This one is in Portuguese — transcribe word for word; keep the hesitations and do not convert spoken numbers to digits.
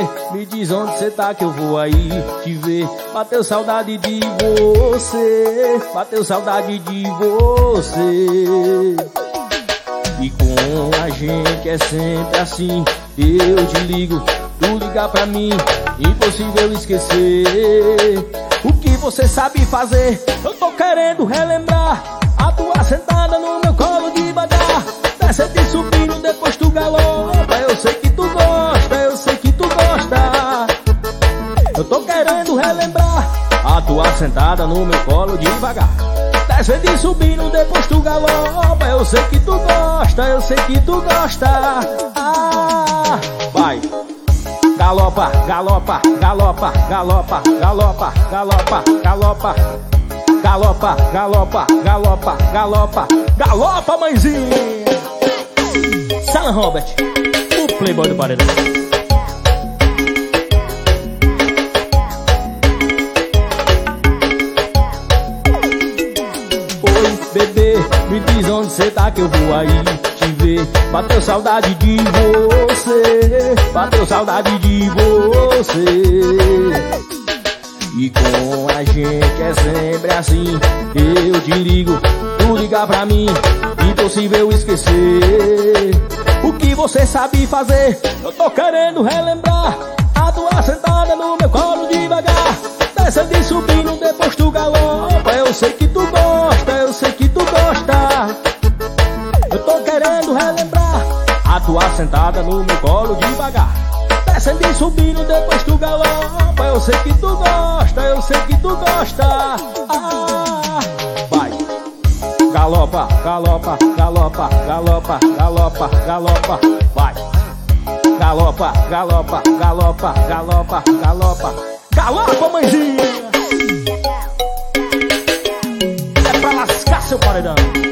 me diz onde cê tá que eu vou aí te ver. Bateu saudade de você, bateu saudade de você. E com a gente é sempre assim, eu te ligo, tu liga pra mim, impossível esquecer. O que você sabe fazer, eu tô querendo relembrar. A tua sentada no meu colo devagar, descendo e subindo, depois tu galopa. Eu sei que tu gosta, eu sei que tu gosta. Eu tô querendo relembrar. A tua sentada no meu colo devagar, descendo e subindo, depois tu galopa. Eu sei que tu gosta, eu sei que tu gosta. Ah, vai. Galopa, galopa, galopa, galopa, galopa, galopa, galopa. Galopa, galopa, galopa, galopa, galopa, mãezinha. Salam Robert, o playboy do paredão. Oi, bebê, me diz onde cê tá que eu vou aí te ver. Bateu saudade de você, bateu saudade de você. E com a gente é sempre assim, eu te ligo, tu liga pra mim, impossível esquecer. O que você sabe fazer, eu tô querendo relembrar. A tua sentada no meu colo devagar, descendo e subindo, depois tu galopa. Eu sei que tu gosta, eu sei que tu gosta. Eu tô querendo relembrar. A tua sentada no meu colo devagar, descendo e subindo, depois tu galopa. Eu sei que tu gosta, eu sei que tu gosta. Ah, vai. Galopa, galopa, galopa, galopa, galopa, galopa, vai. Galopa, galopa, galopa, galopa, galopa, galopa, mãezinha. É pra lascar seu paredão.